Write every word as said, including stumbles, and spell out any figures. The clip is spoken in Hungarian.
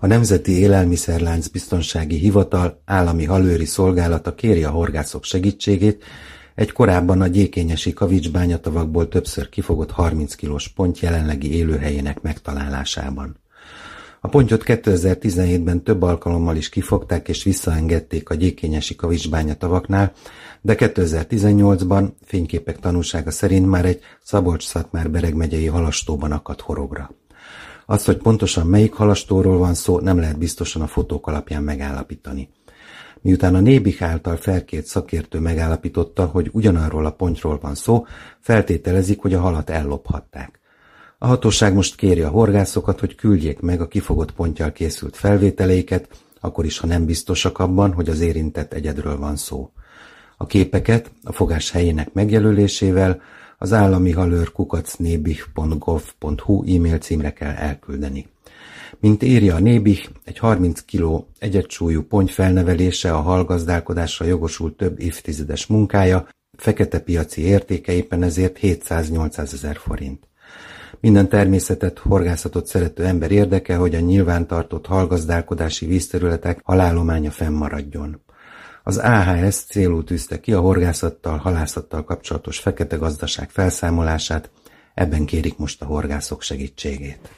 A Nemzeti Élelmiszerlánc Biztonsági Hivatal állami halőri szolgálata kéri a horgászok segítségét egy korábban a gyékényesi kavicsbányatavakból többször kifogott harminc kilós ponty jelenlegi élőhelyének megtalálásában. A pontyot kétezer-tizenhétben több alkalommal is kifogták és visszaengedték a gyékényesi kavicsbányatavaknál, de kétezer-tizennyolcban fényképek tanúsága szerint már egy Szabolcs-Szatmár-Bereg megyei halastóban akadt horogra. Azt, hogy pontosan melyik halastóról van szó, nem lehet biztosan a fotók alapján megállapítani. Miután a Nébih által felkért szakértő megállapította, hogy ugyanarról a pontyról van szó, feltételezik, hogy a halat ellophatták. A hatóság most kéri a horgászokat, hogy küldjék meg a kifogott ponttyal készült felvételeiket, akkor is, ha nem biztosak abban, hogy az érintett egyedről van szó. A képeket a fogás helyének megjelölésével az állami halőr kukac nébih pont gov pont hu e-mail címre kell elküldeni. Mint írja a Nébih, egy harminc kiló egyedcsúlyú ponty felnevelése a halgazdálkodásra jogosult több évtizedes munkája, fekete piaci értéke éppen ezért hétszáz-nyolcszázezer forint. Minden természetet, horgászatot szerető ember érdeke, hogy a nyilvántartott halgazdálkodási vízterületek halállománya fennmaradjon. Az á há es célul tűzte ki a horgászattal, halászattal kapcsolatos fekete gazdaság felszámolását, ebben kérik most a horgászok segítségét.